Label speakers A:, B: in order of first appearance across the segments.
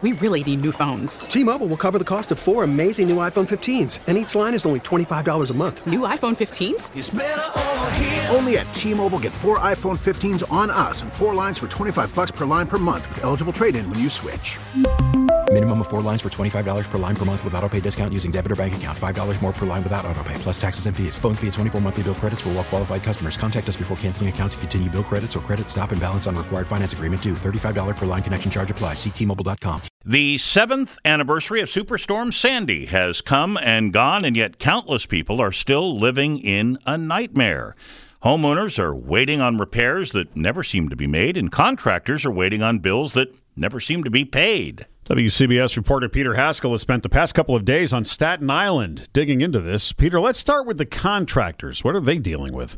A: We really need new phones.
B: T-Mobile will cover the cost of 4 amazing new iPhone 15s, and each line is only $25 a month.
A: New iPhone 15s?
C: It's better over here.
D: Only at T-Mobile, get 4 iPhone 15s on us and 4 lines for $25 per line per month with eligible trade-in when you switch.
E: Minimum of 4 lines for $25 per line per month with autopay discount using debit or bank account. $5 more per line without autopay, plus taxes and fees. Phone fee at 24 monthly bill credits for well-qualified customers. Contact us before canceling account to continue bill credits or credit stop and balance on required finance agreement due. $35 per line connection charge applies. See T-Mobile.com.
F: The 7th anniversary of Superstorm Sandy has come and gone, and yet countless people are still living in a nightmare. Homeowners are waiting on repairs that never seem to be made, and contractors are waiting on bills that never seem to be paid.
G: WCBS reporter Peter Haskell has spent the past couple of days on Staten Island digging into this. Peter, let's start with the contractors. What are they dealing with?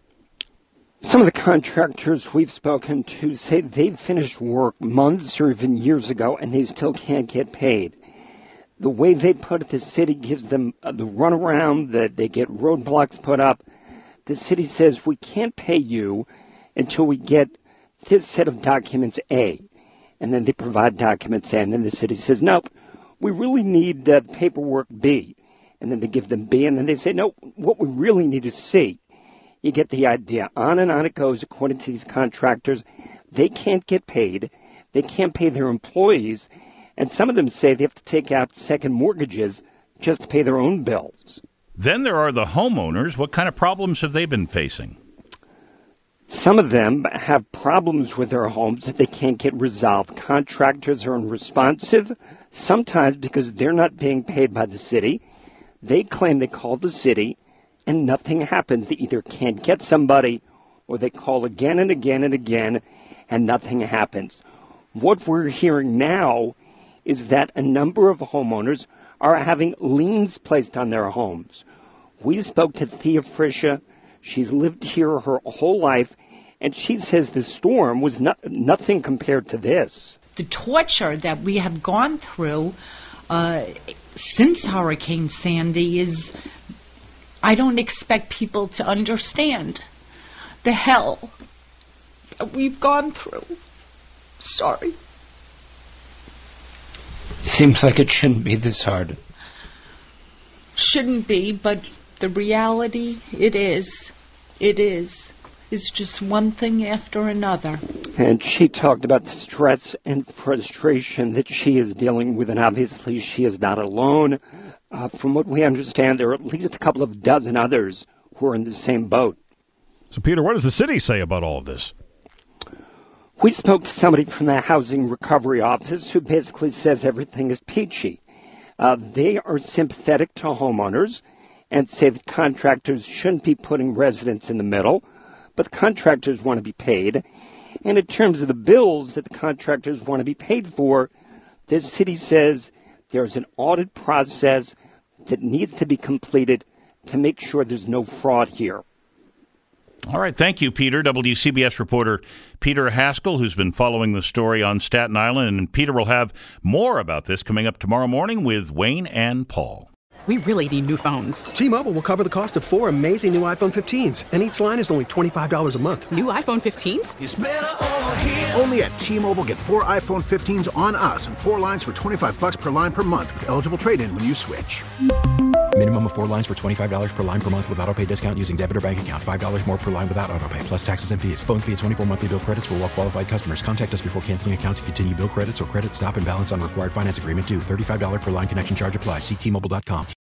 H: Some of the contractors we've spoken to say they've finished work months or even years ago and they still can't get paid. The way they put it, the city gives them the runaround, that they get roadblocks put up. The city says, we can't pay you until we get this set of documents A. And then they provide documents A. And then the city says, nope, we really need paperwork B. And then they give them B. And then they say, no, what we really need is C. You get the idea. On and on it goes, according to these contractors. They can't get paid. They can't pay their employees. And some of them say they have to take out second mortgages just to pay their own bills.
F: Then there are the homeowners. What kind of problems have they been facing?
H: Some of them have problems with their homes that they can't get resolved. Contractors are unresponsive, sometimes because they're not being paid by the city. They claim they call the city, and nothing happens. They either can't get somebody, or they call again and again and again, and nothing happens. What we're hearing now is that a number of homeowners are having liens placed on their homes. We spoke to Thea Frisha. She's lived here her whole life, and she says the storm was nothing compared to this.
I: The torture that we have gone through since Hurricane Sandy is, I don't expect people to understand the hell that we've gone through. Sorry.
H: Seems like it shouldn't be this hard.
I: Shouldn't be, but the reality, it is. It is. It's just one thing after another.
H: And she talked about the stress and frustration that she is dealing with, and obviously she is not alone. From what we understand, there are at least a couple of dozen others who are in the same boat.
G: So, Peter, what does the city say about all of this?
H: We spoke to somebody from the Housing Recovery Office who basically says everything is peachy. They are sympathetic to homeowners and say that contractors shouldn't be putting residents in the middle, but the contractors want to be paid. And in terms of the bills that the contractors want to be paid for, the city says there's an audit process that needs to be completed to make sure there's no fraud here.
F: All right. Thank you, Peter. WCBS reporter Peter Haskell, who's been following the story on Staten Island. And Peter will have more about this coming up tomorrow morning with Wayne and Paul.
A: We really need new phones.
B: T-Mobile will cover the cost of 4 amazing new iPhone 15s, and each line is only $25 a month.
A: New iPhone 15s?
C: It's better over here.
D: Only at T-Mobile, get 4 iPhone 15s on us and 4 lines for $25 per line per month with eligible trade-in when you switch.
E: Minimum of 4 lines for $25 per line per month with autopay discount using debit or bank account. $5 more per line without autopay, plus taxes and fees. Phone fee at 24 monthly bill credits for well-qualified customers. Contact us before canceling account to continue bill credits or credit stop and balance on required finance agreement due. $35 per line connection charge applies. See T-Mobile.com.